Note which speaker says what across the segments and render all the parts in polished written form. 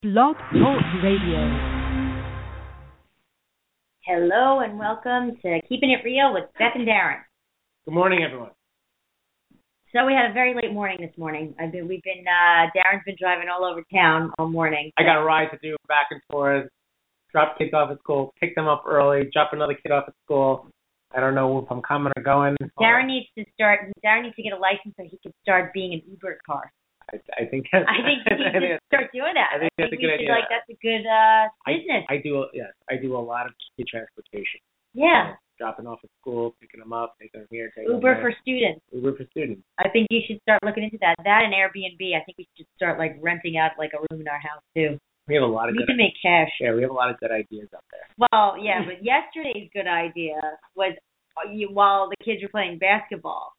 Speaker 1: Blog Talk Radio.
Speaker 2: Hello and welcome to Keeping It Real with Beth and Darren.
Speaker 3: Good morning, everyone.
Speaker 2: So we had a very late morning this morning. Darren's been driving all over town all morning.
Speaker 3: I got a ride to do back and forth, drop kids off at school, pick them up early, drop another kid off at school. I don't know if I'm coming or going.
Speaker 2: Darren needs to get a license so he can start being an Uber car.
Speaker 3: I think
Speaker 2: he needs to start doing that.
Speaker 3: I think that's a good idea.
Speaker 2: That's a good business.
Speaker 3: I do a lot of kid transportation.
Speaker 2: Yeah.
Speaker 3: Dropping off at school, picking them up, taking them here,
Speaker 2: Uber for students.
Speaker 3: Uber for students.
Speaker 2: I think you should start looking into that. That and Airbnb. I think we should start renting out a room in our house too.
Speaker 3: We have a lot of.
Speaker 2: We can make cash.
Speaker 3: Yeah, we have a lot of good ideas out there.
Speaker 2: Well, yeah, but yesterday's good idea was while the kids were playing basketball.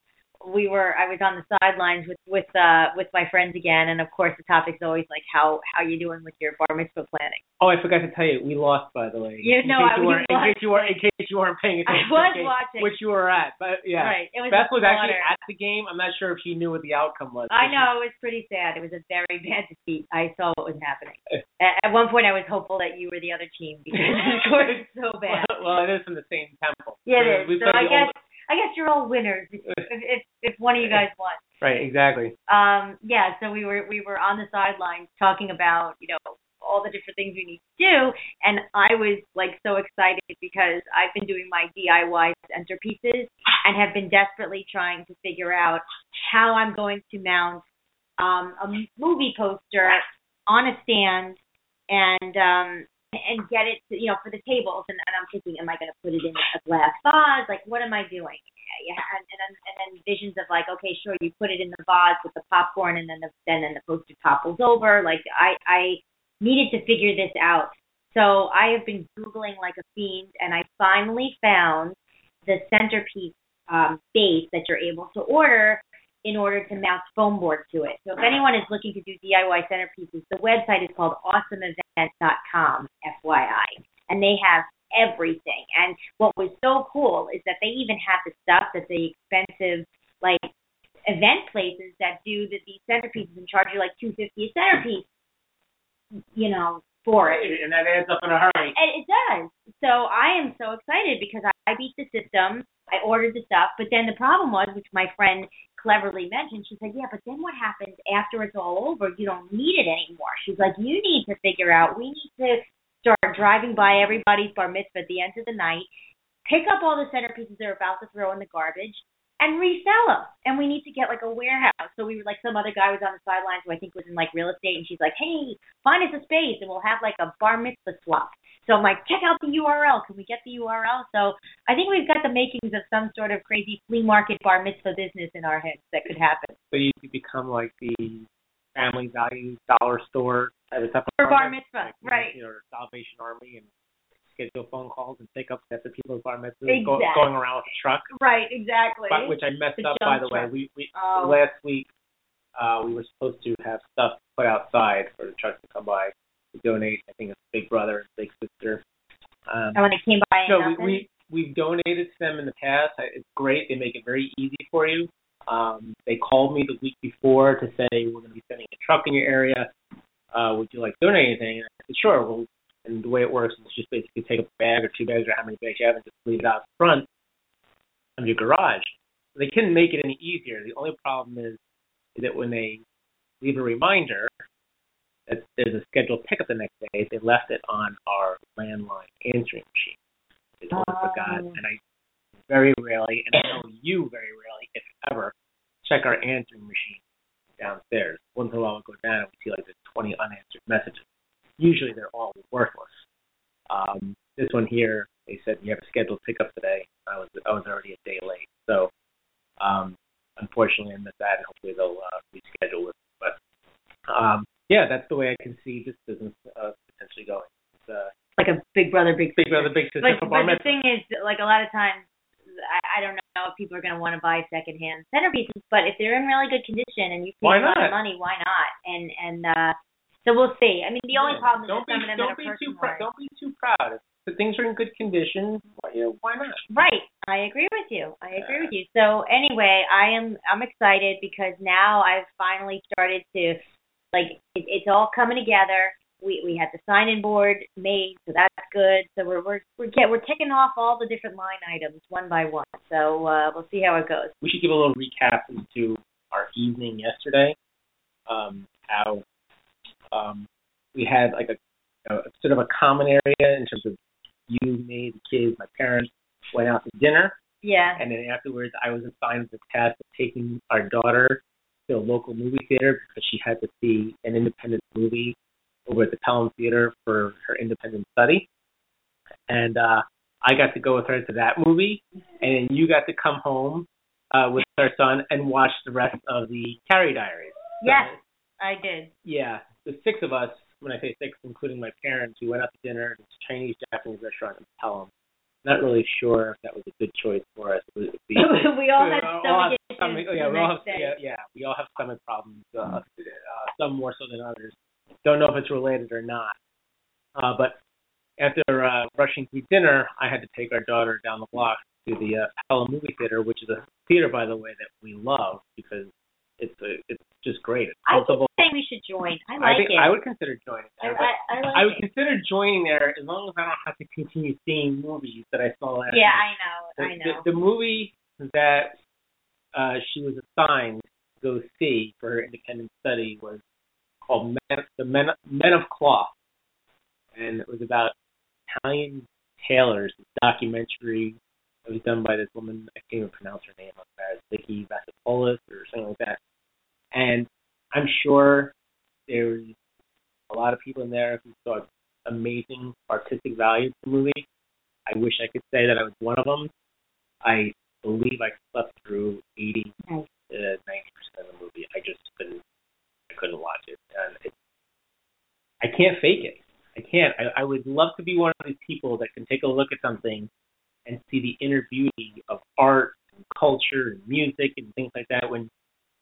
Speaker 2: I was on the sidelines with my friends again, and of course the topic's always how you doing with your bar mitzvah planning.
Speaker 3: Oh, I forgot to tell you, we lost, by the way.
Speaker 2: In case you
Speaker 3: weren't paying attention.
Speaker 2: I was watching.
Speaker 3: Which you were at, but yeah.
Speaker 2: Right. It was
Speaker 3: Beth was actually at the game. I'm not sure if she knew what the outcome was.
Speaker 2: I know, it was pretty sad. It was a very bad defeat. I saw what was happening. At one point I was hopeful that you were the other team because the score is so bad.
Speaker 3: Well, it is from the same temple.
Speaker 2: Yeah, it is. So I guess you're all winners if one of you guys won.
Speaker 3: Right, exactly.
Speaker 2: Yeah, so we were on the sidelines talking about, all the different things we need to do, and I was so excited because I've been doing my DIY centerpieces and have been desperately trying to figure out how I'm going to mount a movie poster on a stand and get it to, for the tables. And I'm thinking, am I going to put it in a glass vase? What am I doing? And then visions of okay, sure, you put it in the vase with the popcorn, and then the poster topples over. I needed to figure this out. So I have been Googling like a fiend, and I finally found the centerpiece base that you're able to order in order to mount foam board to it. So if anyone is looking to do DIY centerpieces, the website is called awesomeevent.com, FYI. And they have everything. And what was so cool is that they even have the stuff that the expensive, event places that do these centerpieces and charge you $250 a centerpiece, for it.
Speaker 3: And that adds up in a hurry.
Speaker 2: And it does. So I am so excited because I beat the system. I ordered the stuff, but then the problem was, which my friend cleverly mentioned, she said, yeah, but then what happens after it's all over? You don't need it anymore. She's like, you need to figure out, we need to start driving by everybody's bar mitzvah at the end of the night, pick up all the centerpieces they're about to throw in the garbage, and resell them. And we need to get a warehouse. So we were some other guy was on the sidelines who I think was in real estate, and she's like, hey, find us a space and we'll have a bar mitzvah swap. So I'm like, check out the URL. Can we get the URL? So I think we've got the makings of some sort of crazy flea market bar mitzvah business in our heads that could happen.
Speaker 3: So you could become the Family Value dollar store type of stuff.
Speaker 2: For bar mitzvah, right.
Speaker 3: Salvation Army, and schedule phone calls and pick up sets of people's bar mitzvahs,
Speaker 2: exactly.
Speaker 3: Going around with a truck.
Speaker 2: Right, exactly.
Speaker 3: Which I messed up, by the way. We last week we were supposed to have stuff put outside for the trucks to come by to donate. I think it's Big Brother and Big Sister.
Speaker 2: And when they came by,
Speaker 3: we've donated to them in the past. It's great. They make it very easy for you. They called me the week before to say we're going to be sending a truck in your area. Would you like to donate anything? And I said sure. Well, and the way it works is just basically take a bag or 2 bags or how many bags you have and just leave it out front of your garage. They couldn't make it any easier. The only problem is that when they leave a reminder that there's a scheduled pickup the next day, they left it on our landline answering machine. They totally forgot. And I very rarely, and I know you very rarely, if ever, check our answering machine downstairs. Once in a while we'll go down and we see there's 20 unanswered messages. Usually they're all worthless. This one here, they said you have a scheduled pickup today. I was already a day late, so unfortunately I missed that. Hopefully they'll reschedule it. But yeah, that's the way I can see this business potentially going. It's
Speaker 2: like a Big Brother, Big Sister.
Speaker 3: Big Brother, Big Sister.
Speaker 2: But the thing is, a lot of times, I don't know if people are going to want to buy secondhand centerpieces, but if they're in really good condition and you pay a lot of money, why not? And so we'll see. I mean, the only problem is some of them that are personal.
Speaker 3: Don't be too proud. If the things are in good condition, why not?
Speaker 2: Right. I agree with you. So anyway, I'm excited because now I've finally started to it's all coming together. we had the sign-in board made, so that's good. So we're ticking off all the different line items one by one. So we'll see how it goes.
Speaker 3: We should give a little recap into our evening yesterday. How we had like a sort of a common area in terms of you, me, the kids, my parents went out to dinner.
Speaker 2: Yeah.
Speaker 3: And then afterwards, I was assigned the task of taking our daughter to a local movie theater because she had to see an independent movie over at the Pelham Theater for her independent study. And I got to go with her to that movie, and then you got to come home with our son and watch the rest of the Carrie Diaries.
Speaker 2: Yes, I did.
Speaker 3: Yeah, the six of us, when I say six, including my parents, we went out to dinner at this Chinese-Japanese restaurant in Pelham. Not really sure if that was a good choice for us.
Speaker 2: We all had stomach issues.
Speaker 3: We all have stomach problems. Some more so than others. Don't know if it's related or not. But after rushing through dinner, I had to take our daughter down the block to the Pelham Movie Theater, which is a theater, by the way, that we love because it's just great. It's comfortable.
Speaker 2: I think we should join. I like it.
Speaker 3: I would consider joining there. I would consider joining there as long as I don't have to continue seeing movies that I saw last night.
Speaker 2: I know.
Speaker 3: The movie that she was assigned to go see for her independent study was called Men of Cloth. And it was about Italian tailors, a documentary that was done by this woman, I can't even pronounce her name, Vicky Vassopoulos or something like that. And I'm sure there's a lot of people in there who saw amazing artistic value to the movie. I wish I could say that I was one of them. I believe I slept through 80 to 90% of the movie. I couldn't watch it. And I can't fake it. I can't. I would love to be one of these people that can take a look at something and see the inner beauty of art and culture and music and things like that when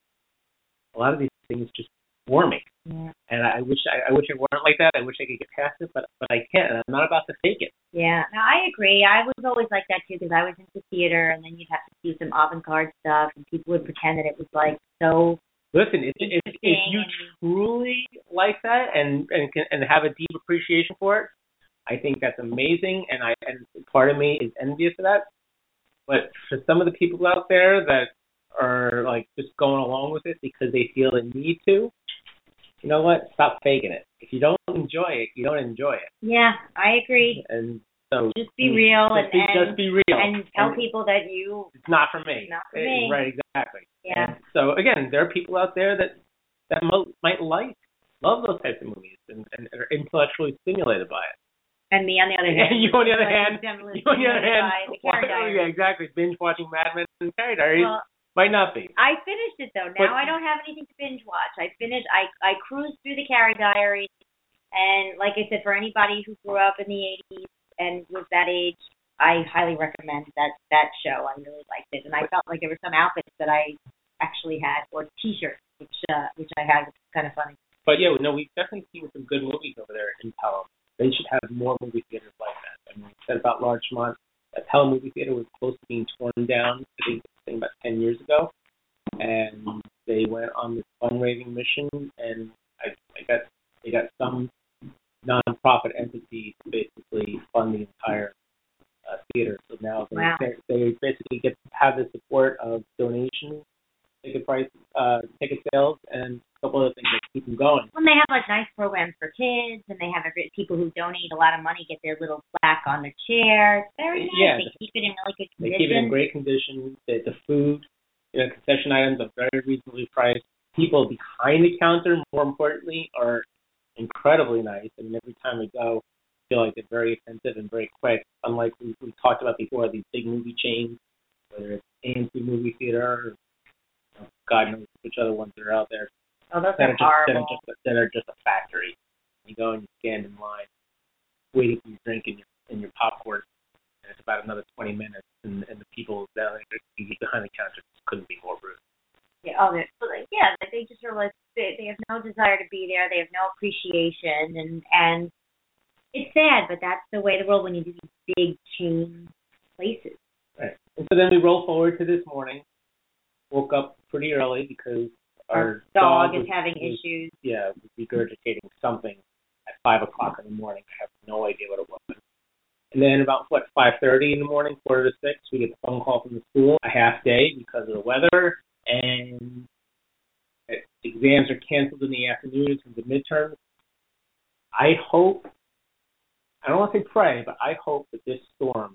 Speaker 3: a lot of these things just bore me. Yeah. And I wish it weren't like that. I wish I could get past it, but I can't. And I'm not about to fake it.
Speaker 2: Yeah, no, I agree. I was always like that too because I was into theater, and then you'd have to do some avant-garde stuff, and people would pretend that it was like so. Listen,
Speaker 3: if you truly like that and have a deep appreciation for it, I think that's amazing, and part of me is envious of that. But for some of the people out there that are like just going along with it because they feel the need to, you know what? Stop faking it. If you don't enjoy it, you don't enjoy it. Yeah, I agree. And so just be real just be real and tell people that it's not for me. It's not for me. Right, exactly. Yeah. And so again, there are people out there that might love those types of movies and are intellectually stimulated by it. And me, on the other hand, you on the other hand, yeah, exactly. Binge watching Mad Men and Carrie Diaries might not be. I finished it though. Now I don't have anything to binge watch. I cruised through the Carrie Diaries, and like I said, for anybody who grew up in the '80s and was that age, I highly recommend that show. I really liked it, and I felt like there were some outfits that I actually had, or T-shirts, which I had, which was kind of funny. But yeah, no, we've definitely seen some good movies over there in Pelham. They should have more movie theaters like that. I mean, we said about Larchmont, that Pelham movie theater was close to being torn down, I think about 10 years ago. And they went on this fundraising mission, and they got some nonprofit entity to basically fund the entire theater. So now they basically get to have the support of donations, ticket sales, and a couple other things that keep them going. Well, they have like nice programs for kids, and they have people who donate a lot of money get their little plaque on their chair. It's very nice. Yeah, they keep it in really good condition. They keep it in great condition. The food, concession items are very reasonably priced. People behind the counter, more importantly, are incredibly nice. I mean, every time we go, I feel like they're very attentive and very quick. Unlike we talked about before, these big movie chains, whether it's AMC Movie Theater or God knows which other ones are out there. Oh, those are horrible. That are just a factory. You go and you stand in line, waiting for your drink and your popcorn, and it's about another 20 minutes, and the people that behind the counter just couldn't be more rude. Yeah, they just are like they have no desire to be there. They have no appreciation, and it's sad, but that's the way of the world when you do these big chain places. Right. And so then we roll forward to this morning. Woke up pretty early because our dog is having issues. Yeah, regurgitating something at 5 o'clock in the morning. I have no idea what it was. And then about, 5:30 in the morning, 4 to 6, we get a phone call from the school, a half day because of the weather, and exams are canceled in the afternoon from the midterms. I don't want to say pray, but I hope that this storm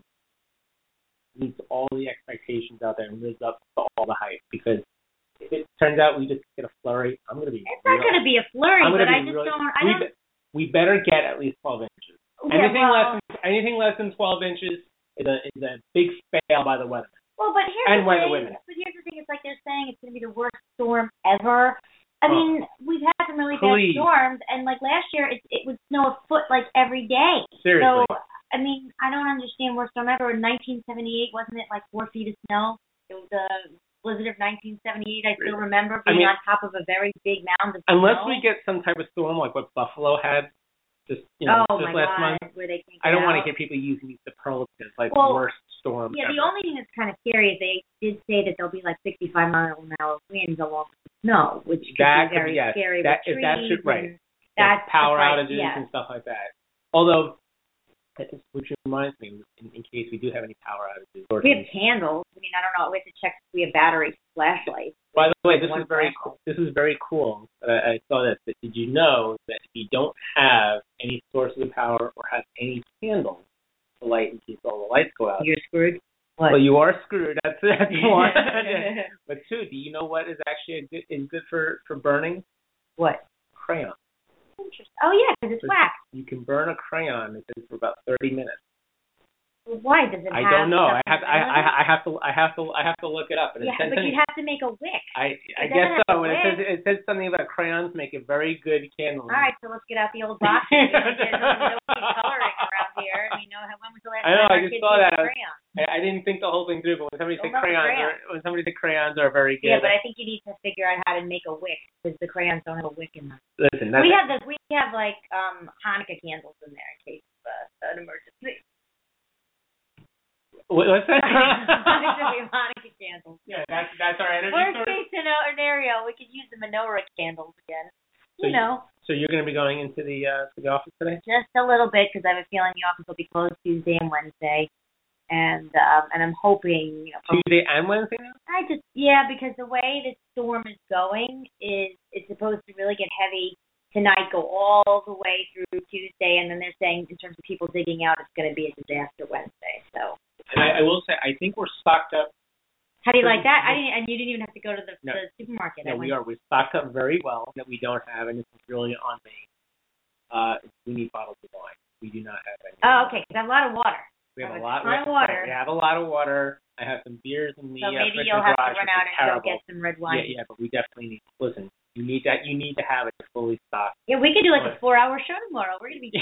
Speaker 3: meets all the expectations out there and lives up to all the hype, because if it turns out we just get a flurry, I'm going to be
Speaker 2: It's not going to be a flurry, but I just don't.
Speaker 3: We better get at least 12 inches.
Speaker 2: Yeah,
Speaker 3: Anything less than 12 inches is a big fail by the weathermen.
Speaker 2: Well, but here's the thing. It's like they're saying it's going to be the worst storm ever. I mean, we've had some really bad storms, and like last year, it would snow a foot like every day.
Speaker 3: Seriously.
Speaker 2: So, I mean, I don't understand worst storm ever. In 1978, wasn't it like 4 feet of snow? It was a blizzard of 1978. I still remember being on top of a very big mound of snow.
Speaker 3: Unless we get some type of storm like what Buffalo had just last month.
Speaker 2: Where they can't
Speaker 3: I don't want to hear people using these superlatives like the worst storm ever.
Speaker 2: The only thing that's kind of scary is they did say that there'll be like 65-mile-an-hour winds along with the snow, which could be very scary with trees. That's
Speaker 3: power outages and stuff like that. Although, which reminds me, in case we do have any power outages.
Speaker 2: We have candles. I mean, I don't know. We have to check if we have battery flashlights.
Speaker 3: By the way, this is very cool. This is very cool. I saw this. But did you know that if you don't have any sources of power or have any candles to light in case all the lights go out,
Speaker 2: you're screwed? What?
Speaker 3: Well, you are screwed. That's one. But two, do you know what is actually good for burning?
Speaker 2: What?
Speaker 3: Crayon.
Speaker 2: Interesting. Oh yeah, because it's wax.
Speaker 3: You can burn a crayon for about 30 minutes.
Speaker 2: Well, why does it?
Speaker 3: I don't know. I have to look it up. And
Speaker 2: but you have to make a wick.
Speaker 3: I guess so. And it says something about crayons make a very good candle.
Speaker 2: All right, so let's get out the old box. There's no coloring around here. I mean, when was the last time our kids used a crayon?
Speaker 3: I didn't think the whole thing through, but when somebody said crayons are very good.
Speaker 2: Yeah, but I think you need to figure out how to make a wick because the crayons don't have a wick in them.
Speaker 3: Listen,
Speaker 2: we have like Hanukkah candles in there in case of an emergency.
Speaker 3: What's that?
Speaker 2: Hanukkah candles.
Speaker 3: Yeah, that's our energy
Speaker 2: source. Worst case scenario, we could use the menorah candles again.
Speaker 3: So you're going to be going into the office today?
Speaker 2: Just a little bit, because I have a feeling the office will be closed Tuesday and Wednesday, and I'm hoping
Speaker 3: Tuesday and Wednesday now?
Speaker 2: Because the way this storm is going is it's supposed to really get heavy tonight, go all the way through Tuesday, and then they're saying in terms of people digging out, it's going to be a disaster Wednesday. So.
Speaker 3: And I will say, I think we're stocked up.
Speaker 2: How do you like that? And you didn't even have to go to the supermarket.
Speaker 3: No, we're stocked up very well. That we don't have, and this is really on me. We need bottles of wine. We do not have any.
Speaker 2: Oh, okay. Because I have a lot of water.
Speaker 3: We have a lot
Speaker 2: of water.
Speaker 3: We have a lot of water. I have some beers in the
Speaker 2: so maybe you'll have to run out and go get some red wine.
Speaker 3: Yeah, but we definitely need. Listen, you need to have it fully stocked.
Speaker 2: Yeah, we could do like a 4-hour show tomorrow. We're gonna be.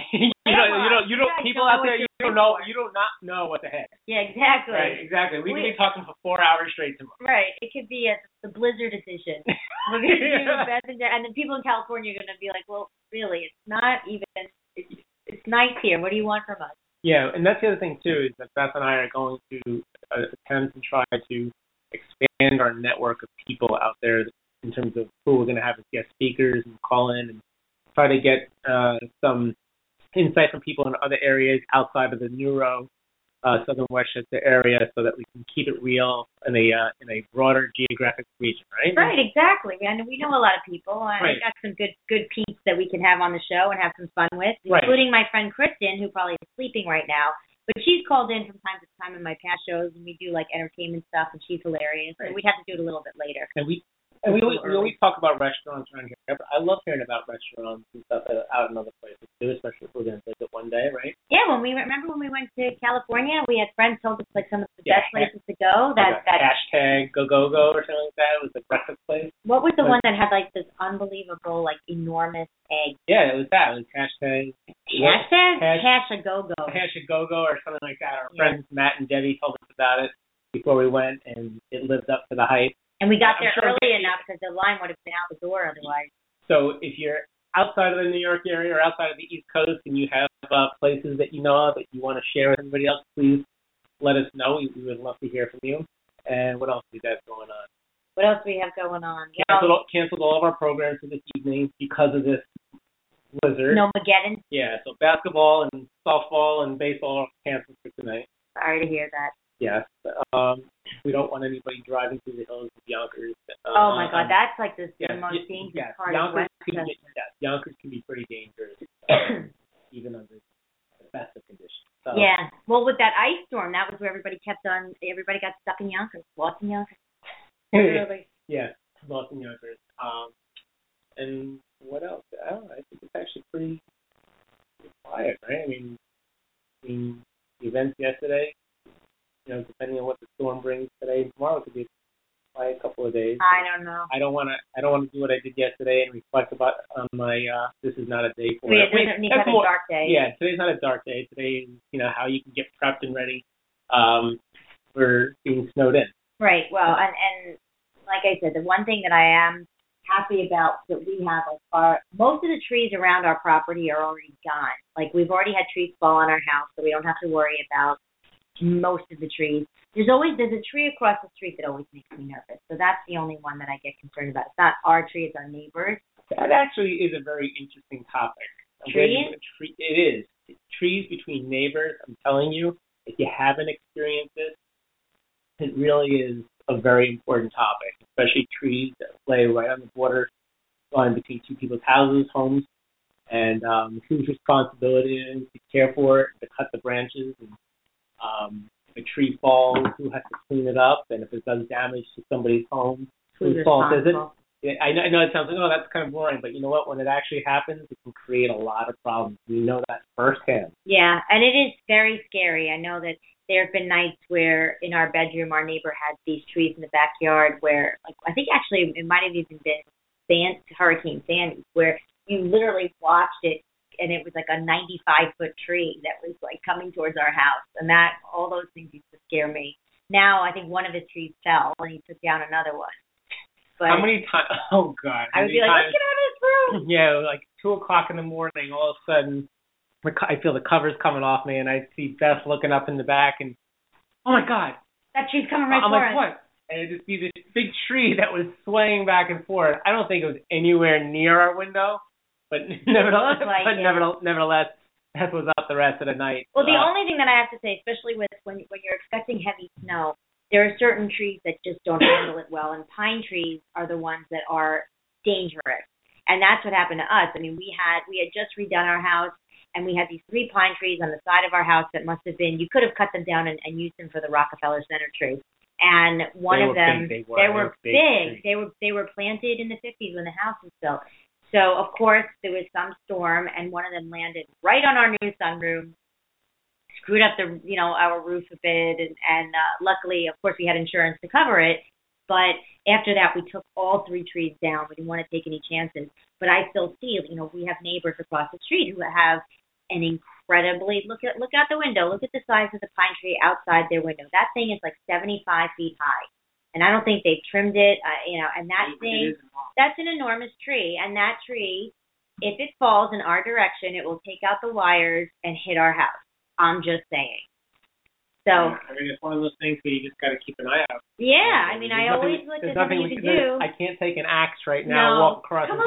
Speaker 3: you don't. People out there, you don't know. You do not know what the heck.
Speaker 2: Yeah, exactly.
Speaker 3: Right, exactly. We could be talking for 4 hours straight tomorrow.
Speaker 2: Right. It could be the blizzard edition. We're gonna do Beth and then people in California are gonna be like, well, really, it's not even. It's nice here. What do you want from us?
Speaker 3: Yeah, and that's the other thing too is that Beth and I are going to attempt and try to expand our network of people out there in terms of who we're going to have as guest speakers and call in and try to get some insight from people in other areas outside of the Neuro, Southern Westchester area so that we can keep it real in a broader geographic region, right?
Speaker 2: Right, exactly. And we know a lot of people. I got some good peeps that we can have on the show and have some fun with, including my friend Kristen, who probably is sleeping right now. But she's called in from time to time in my past shows, and we do like entertainment stuff, and she's hilarious. Right. And we'd have to do it a little bit later.
Speaker 3: And we always talk about restaurants around here. I love hearing about restaurants and stuff out in other places too, especially if we're going to visit one day, right?
Speaker 2: Yeah, when we went to California, we had friends told us like some of the best places to go. That
Speaker 3: hashtag go or something like that. It was a breakfast place.
Speaker 2: What was the one that had like this unbelievable, like enormous egg?
Speaker 3: Yeah, it was that. It was hashtag
Speaker 2: Hash-a-go-go.
Speaker 3: Hash-a-go-go or something like that. Our friends Matt and Debbie told us about it before we went, and it lived up to the hype.
Speaker 2: And we got there early enough because the line would have been out the door otherwise.
Speaker 3: So if you're outside of the New York area or outside of the East Coast and you have places that you know of that you want to share with everybody else, please let us know. We would love to hear from you. And what else do we have going on?
Speaker 2: What else do we have going on?
Speaker 3: Canceled all of our programs for this evening because of this blizzard.
Speaker 2: Snowmageddon.
Speaker 3: Yeah, so basketball and softball and baseball are canceled for tonight.
Speaker 2: Sorry to hear that.
Speaker 3: Yes. We don't want anybody driving through the hills of Yonkers.
Speaker 2: Oh my God, that's like the most dangerous
Speaker 3: yes,
Speaker 2: part
Speaker 3: Yonkers
Speaker 2: of Westchester.
Speaker 3: Yonkers can be pretty dangerous, even under the best of conditions. So,
Speaker 2: yeah. Well, with that ice storm, that was where everybody got stuck in Yonkers, lost in Yonkers. Literally.
Speaker 3: Yeah, lost in Yonkers. And what else? I don't know. I think it's actually pretty quiet, right? I mean, the events yesterday, depending on what the storm brings today and tomorrow, it could be a quiet couple of days.
Speaker 2: I don't know.
Speaker 3: I don't want to do what I did yesterday and reflect on my this is not a day for
Speaker 2: it. It doesn't need to have a dark day.
Speaker 3: Yeah, today's not a dark day. Today is how you can get prepped and ready for being snowed in.
Speaker 2: Right. Well, and like I said, the one thing that I am happy about that we have most of the trees around our property are already gone. Like we've already had trees fall on our house, so we don't have to worry about most of the trees. There's a tree across the street that always makes me nervous. So that's the only one that I get concerned about. It's not our tree, it's our neighbors.
Speaker 3: That actually is a very interesting topic.
Speaker 2: Trees?
Speaker 3: It is. Trees between neighbors, I'm telling you, if you haven't experienced this, it really is a very important topic, especially trees that lay right on the border line between two people's houses, homes, and whose responsibility it is to care for it, to cut the branches, and if a tree falls, who has to clean it up, and if it does damage to somebody's home, whose fault is it? Yeah, I know it sounds like, that's kind of boring, but you know what? When it actually happens, it can create a lot of problems. We know that firsthand.
Speaker 2: Yeah, and it is very scary. I know that there have been nights where in our bedroom our neighbor had these trees in the backyard where, like, I think actually it might have even been Hurricane Sandy, where you literally watched it and it was like a 95-foot tree that was like coming towards our house, and all those things used to scare me. Now I think one of his trees fell and he took down another one. But
Speaker 3: how many times? Oh God!
Speaker 2: I would be like, let's get out of this room.
Speaker 3: Yeah, like 2:00 in the morning, all of a sudden, I feel the covers coming off me, and I see Beth looking up in the back, and oh my God,
Speaker 2: that tree's coming right
Speaker 3: I'm
Speaker 2: for
Speaker 3: like,
Speaker 2: us.
Speaker 3: what? And I just see this big tree that was swaying back and forth. I don't think it was anywhere near our window, but nevertheless, Beth was up the rest of the night.
Speaker 2: Well, the only thing that I have to say, especially with when you're expecting heavy snow, there are certain trees that just don't handle it well, and pine trees are the ones that are dangerous. And that's what happened to us. I mean, we had just redone our house, and we had these 3 pine trees on the side of our house that must have been, you could have cut them down and used them for the Rockefeller Center tree. And one of them, they were big. They were planted in the 50s when the house was built. So, of course, there was some storm, and one of them landed right on our new sunroom, screwed up our roof a bit, and luckily, of course, we had insurance to cover it. But after that, we took all 3 trees down. We didn't want to take any chances. But I still see, we have neighbors across the street who have an incredibly, look out the window, look at the size of the pine tree outside their window. That thing is like 75 feet high. And I don't think they've trimmed it, and that thing, that's an enormous tree. And that tree, if it falls in our direction, it will take out the wires and hit our house. I'm just saying. So
Speaker 3: I mean, it's one of those things where you just got to keep an eye out.
Speaker 2: Yeah, I mean, I always look at something you can do.
Speaker 3: I can't take an axe right now, walk across and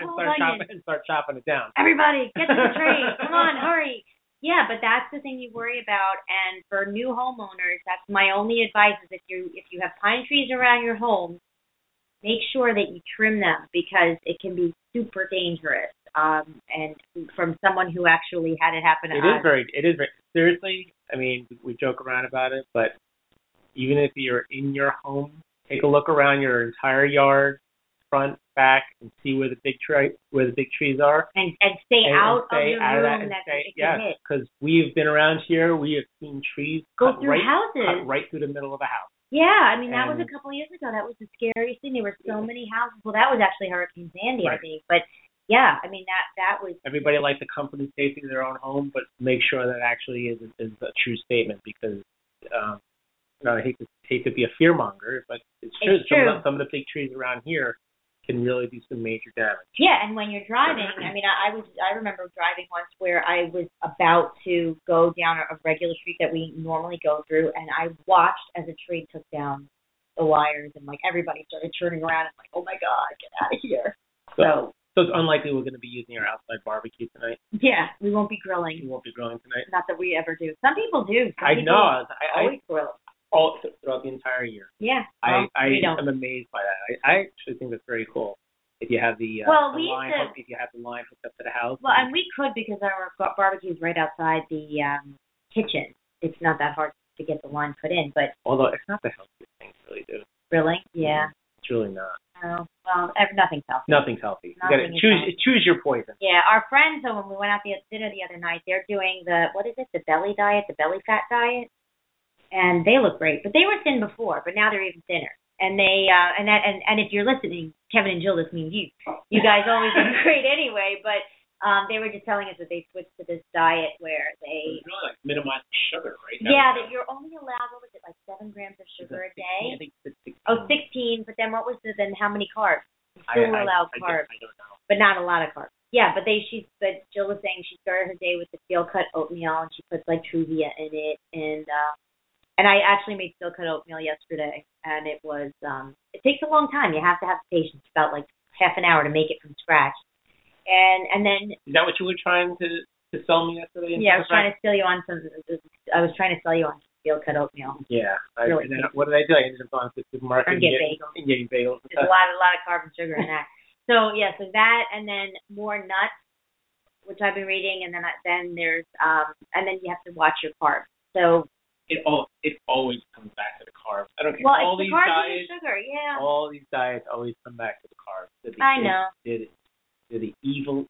Speaker 3: start chopping it down.
Speaker 2: Everybody, get to the tree! Come on, hurry! Yeah, but that's the thing you worry about. And for new homeowners, that's my only advice: is if you have pine trees around your home, make sure that you trim them, because it can be super dangerous. And from someone who actually had it happen to us.
Speaker 3: It is very, seriously, I mean, we joke around about it, but even if you're in your home, take a look around your entire yard, front, back, and see where the big trees are.
Speaker 2: And stay out of your room that it can hit.
Speaker 3: Because we've been around here, we have seen trees
Speaker 2: go through houses.
Speaker 3: Cut right through the middle of a house.
Speaker 2: Yeah, I mean, that was a couple of years ago. That was the scariest thing. There were so many houses. Well, that was actually Hurricane Sandy, right. I think. But yeah, I mean, that was... Everybody
Speaker 3: likes the comfort and safety of their own home, but make sure that actually is a true statement, because I hate to be a fearmonger, but it's true. Some of the big trees around here can really do some major damage.
Speaker 2: Yeah, and when you're driving, I mean, I remember driving once where I was about to go down a regular street that we normally go through, and I watched as a tree took down the wires, and like everybody started turning around and like, oh my God, get out of here. So
Speaker 3: So it's unlikely we're going to be using our outside barbecue tonight.
Speaker 2: Yeah, we won't be
Speaker 3: We
Speaker 2: grilling.
Speaker 3: won't be grilling tonight.
Speaker 2: Not that we ever do. Some people do. Some
Speaker 3: I
Speaker 2: people
Speaker 3: know.
Speaker 2: always grill.
Speaker 3: All throughout the entire year.
Speaker 2: Yeah.
Speaker 3: I
Speaker 2: we don't.
Speaker 3: am amazed by that. I actually think that's very cool. If you have the line hooked up to the house.
Speaker 2: Well, and we could because our barbecue is right outside the kitchen. It's not that hard to get the line put in, but
Speaker 3: although it's not the healthiest thing to really do.
Speaker 2: Really? Yeah.
Speaker 3: It's really not.
Speaker 2: Oh, well, nothing's healthy.
Speaker 3: Nothing's healthy. You got to choose your poison.
Speaker 2: Yeah, our friends, though, when we went out to dinner the other night, they're doing the belly diet, the belly fat diet, and they look great. But they were thin before, but now they're even thinner. And they and if you're listening, Kevin and Jill, this means you. You guys always look great anyway. But they were just telling us that they switched to this diet where they
Speaker 3: really like minimize sugar, right?
Speaker 2: Yeah, that you're only allowed, what was it, like 7 grams of sugar a day?
Speaker 3: I think it's 16.
Speaker 2: Oh, 16. But then what was then how many carbs? You still were allowed carbs,
Speaker 3: I don't know.
Speaker 2: but not a lot of carbs. Yeah, but Jill was saying she started her day with the steel cut oatmeal and she puts like Truvia in it and I actually made steel cut oatmeal yesterday and it was it takes a long time. You have to have patience, about like half an hour to make it from scratch. And then
Speaker 3: is that what you were trying to sell me yesterday?
Speaker 2: Yeah, I was trying to sell you on steel cut oatmeal.
Speaker 3: Yeah.
Speaker 2: Really
Speaker 3: and then what did I do? I ended up going to the supermarket
Speaker 2: and getting
Speaker 3: bagels.
Speaker 2: There's a lot of carbon sugar in that. So yeah, so that and then more nuts, which I've been reading, and then there's and then you have to watch your carbs. So
Speaker 3: it always comes back to the carbs. I don't care.
Speaker 2: Well,
Speaker 3: all
Speaker 2: it's
Speaker 3: these
Speaker 2: the carbs
Speaker 3: diets,
Speaker 2: and the sugar, yeah.
Speaker 3: All these diets always come back to the carbs.
Speaker 2: I know.
Speaker 3: They're the evil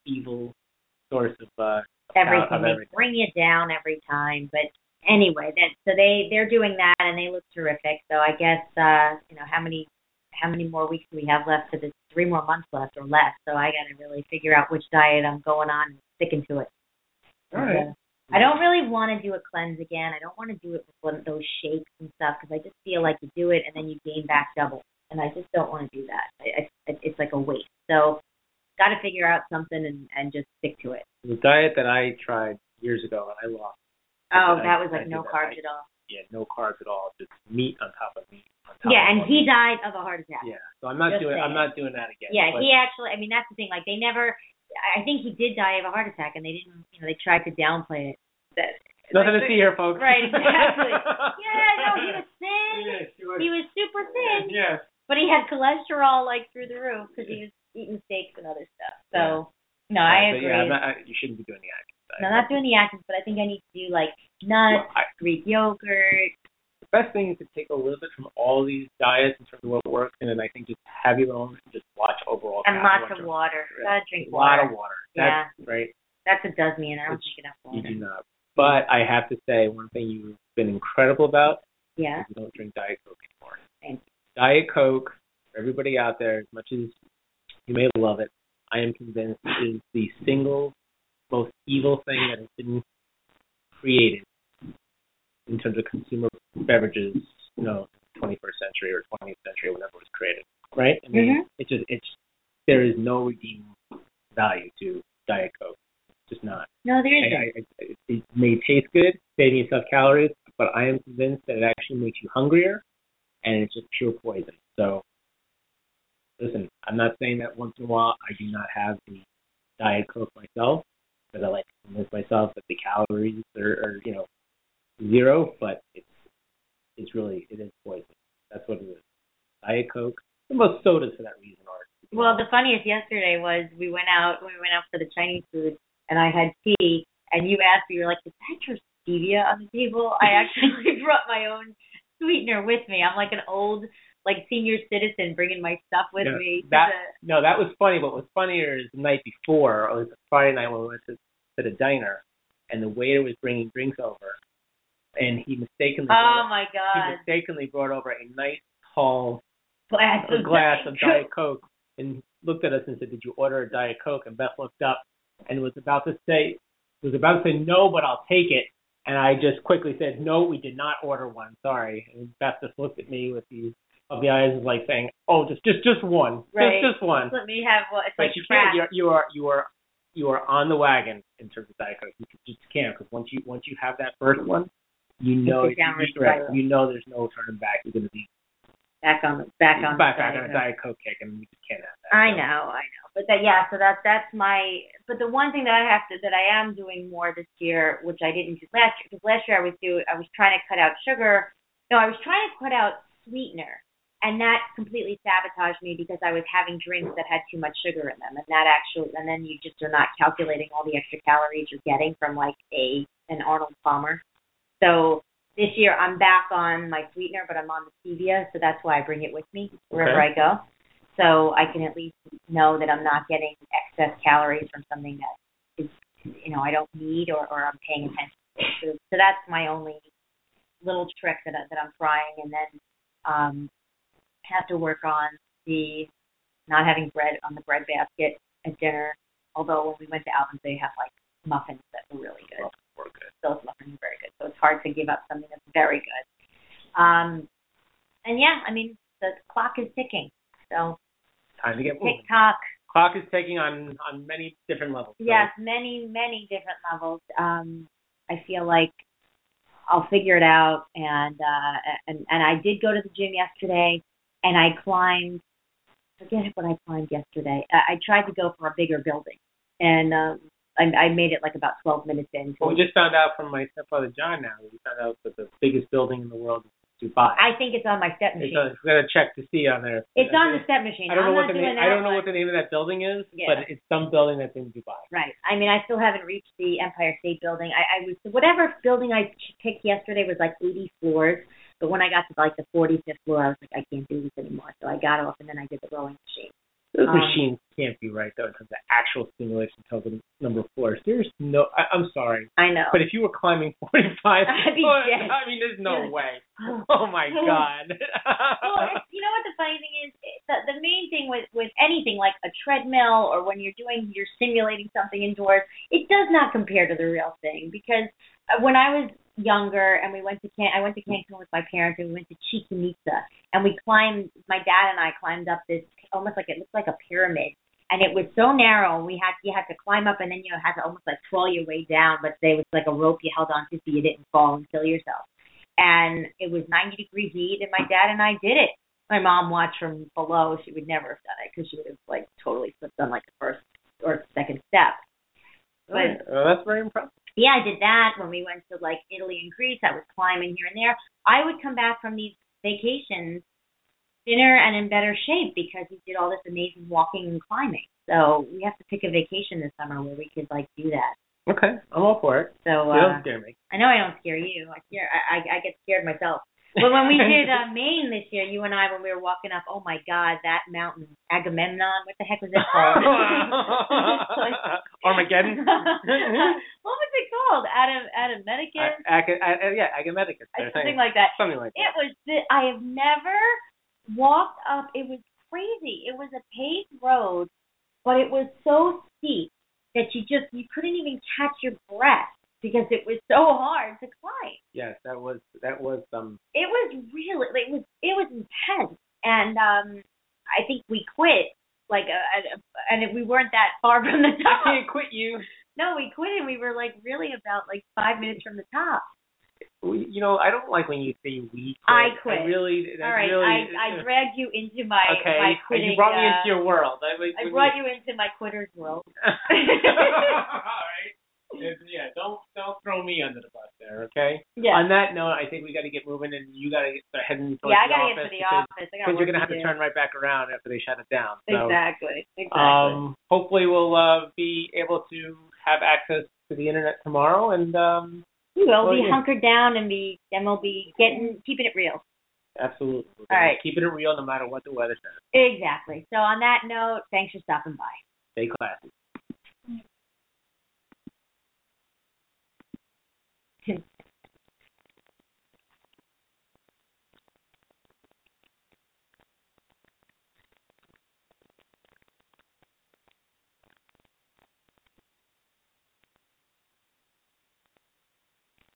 Speaker 3: source of
Speaker 2: everything. They bring you down every time. But anyway, they're doing that and they look terrific. So I guess how many more weeks do we have left to this? 3 more months left or less. So I got to really figure out which diet I'm going on and sticking to it.
Speaker 3: All right.
Speaker 2: I don't really want to do a cleanse again. I don't want to do it with one of those shakes and stuff because I just feel like you do it and then you gain back double. And I just don't want to do that. It's like a waste. So got to figure out something and just stick to it.
Speaker 3: The diet that I tried years ago and I lost.
Speaker 2: Oh, that was like no carbs at all.
Speaker 3: Yeah, no carbs at all. Just meat on top of meat.
Speaker 2: Yeah, and he died of a heart attack.
Speaker 3: Yeah, so I'm not doing that again.
Speaker 2: Yeah, he actually. I mean, that's the thing. Like they never. I think he did die of a heart attack, and they didn't. They tried to downplay it.
Speaker 3: Nothing to see here, folks.
Speaker 2: Right, exactly. Yeah, no, he was thin. Yeah, he was super thin.
Speaker 3: Yeah.
Speaker 2: But he had cholesterol like through the roof because he was eating steaks and other stuff. So no, I agree.
Speaker 3: Yeah, you shouldn't be doing the Atkins diet.
Speaker 2: No, not doing the Atkins, but I think I need to do like nuts, Greek yogurt.
Speaker 3: The best thing is to take a little bit from all these diets in terms of what works, and then I think just have your own, just watch overall.
Speaker 2: And lots of water. Gotta drink water.
Speaker 3: A lot of water.
Speaker 2: Yeah.
Speaker 3: That's right.
Speaker 2: That's what does me, and I don't drink enough water.
Speaker 3: You do not. But I have to say, one thing you've been incredible about is you don't drink Diet Coke anymore.
Speaker 2: Thank you.
Speaker 3: Diet Coke, for everybody out there, as much as you may love it, I am convinced is the single most evil thing that has been created in terms of consumer beverages, 21st century or 20th century, whenever it was created, right? I mean, there is no redeeming value to Diet Coke. It's just not.
Speaker 2: No, there isn't.
Speaker 3: It may taste good, saving yourself calories, but I am convinced that it actually makes you hungrier, and it's just pure poison. So, listen, I'm not saying that once in a while I do not have the Diet Coke myself, because I like to convince myself that the calories are 0, but it is poison. That's what it is. Diet Coke, and most sodas for that reason are.
Speaker 2: Well, the funniest yesterday was we went out for the Chinese food, and I had tea, and you asked me, you're like, is that your stevia on the table? I actually brought my own sweetener with me. I'm like an old, senior citizen bringing my stuff with me.
Speaker 3: That was funny. What was funnier is the night before, or it was Friday night when we went to the diner, and the waiter was bringing drinks over, and he mistakenly brought over a nice tall glass of Diet Coke and looked at us and said, "Did you order a Diet Coke?" And Beth looked up and was about to say no, but I'll take it. And I just quickly said, "No, we did not order one. Sorry." And Beth just looked at me with these of the eyes like saying, "Oh, just one,
Speaker 2: right.
Speaker 3: just one."
Speaker 2: Let me have one. It's
Speaker 3: but
Speaker 2: like
Speaker 3: you
Speaker 2: crap.
Speaker 3: can't. You are on the wagon in terms of Diet Coke. You just can't, because once you have that first one, there's no turning back. You're going to be back on a Diet Coke kick, and we just can't have that.
Speaker 2: I know. But that's my. But the one thing that I am doing more this year, which I didn't do last year, because last year I was trying to cut out sugar. No, I was trying to cut out sweetener, and that completely sabotaged me because I was having drinks that had too much sugar in them, and then you just are not calculating all the extra calories you're getting from like an Arnold Palmer. So this year I'm back on my sweetener, but I'm on the stevia, so that's why I bring it with me wherever I go. So I can at least know that I'm not getting excess calories from something that is, I don't need or I'm paying attention to. So that's my only little trick that I'm trying, and then have to work on the not having bread on the bread basket at dinner. Although when we went to Alvin's, they have like muffins that were really good. Those muffins are very good. So it's hard to give up something that's very good. And yeah, I mean the clock is ticking. So
Speaker 3: time to get moving.
Speaker 2: TikTok.
Speaker 3: Clock is ticking on many different levels. So.
Speaker 2: Yes, many different levels. I feel like I'll figure it out, and I did go to the gym yesterday, and I climbed. Forget what I climbed yesterday. I tried to go for a bigger building, and I made it like about 12 minutes in.
Speaker 3: Well, we just found out from my stepfather John. Now we found out that the biggest building in the world is Dubai.
Speaker 2: I think it's on my step machine.
Speaker 3: We got to check to see on there.
Speaker 2: It's on the step machine.
Speaker 3: I don't know what the name of that building is, but it's some building that's in Dubai.
Speaker 2: Right. I mean, I still haven't reached the Empire State Building. I was whatever building I picked yesterday was like 80 floors, but when I got to like the 45th floor, I was like, I can't do this anymore. So I got off and then I did the rowing machine.
Speaker 3: Those machines can't be right, though, in terms of actual stimulation until the number of floors. There's no... I'm sorry.
Speaker 2: I know.
Speaker 3: But if you were climbing 45
Speaker 2: I'd be dead.
Speaker 3: I mean, there's no way. Oh, my God.
Speaker 2: Well, you know what the funny thing is? The main thing with anything like a treadmill or when you're simulating something indoors, it does not compare to the real thing. Because when I was younger and I went to Cancun with my parents and we went to Chichen Itza and my dad and I climbed up this almost like it looked like a pyramid, and it was so narrow and you had to climb up and then you had to almost like crawl your way down, but there was like a rope you held on to so you didn't fall and kill yourself. And it was 90 degree heat and my dad and I did it. My mom watched from below. She would never have done it because she would have like totally slipped on like the first or second step. But
Speaker 3: that's very impressive.
Speaker 2: Yeah, I did that when we went to like Italy and Greece. I was climbing here and there. I would come back from these vacations thinner and in better shape because we did all this amazing walking and climbing. So we have to pick a vacation this summer where we could like do that.
Speaker 3: Okay, I'm all for it.
Speaker 2: So
Speaker 3: you don't scare me.
Speaker 2: I know I don't scare you. I get scared myself. But when we did Maine this year, you and I, when we were walking up, oh my God, that mountain, Agamemnon, what the heck was it called?
Speaker 3: Armageddon?
Speaker 2: What was it called? Agamedicus?
Speaker 3: Agamedicus.
Speaker 2: Something like that.
Speaker 3: Something like that.
Speaker 2: I have never walked up. It was crazy. It was a paved road, but it was so steep that you couldn't even catch your breath. Because it was so hard to climb.
Speaker 3: Yes, that was some.
Speaker 2: It was really it was intense, and I think we quit and we weren't that far from the top.
Speaker 3: I didn't quit you.
Speaker 2: No, we quit and we were like really about like 5 minutes from the top.
Speaker 3: I don't like when you say we quit.
Speaker 2: I quit. I dragged you into my quitting.
Speaker 3: You brought me into your world.
Speaker 2: I brought you into my quitter's world.
Speaker 3: All right. Yeah, don't throw me under the bus there, okay?
Speaker 2: Yeah.
Speaker 3: On that note, I think we got to get moving, and you got to start heading towards the office.
Speaker 2: Yeah, I got to get to the office.
Speaker 3: Because you're going to have to turn right back around after they shut it down. So,
Speaker 2: exactly.
Speaker 3: Hopefully we'll be able to have access to the internet tomorrow, and
Speaker 2: we will be hunkered down and we'll be keeping it real.
Speaker 3: Absolutely.
Speaker 2: All right.
Speaker 3: Keeping it real no matter what the weather says.
Speaker 2: Exactly. So on that note, thanks for stopping by.
Speaker 3: Stay classy.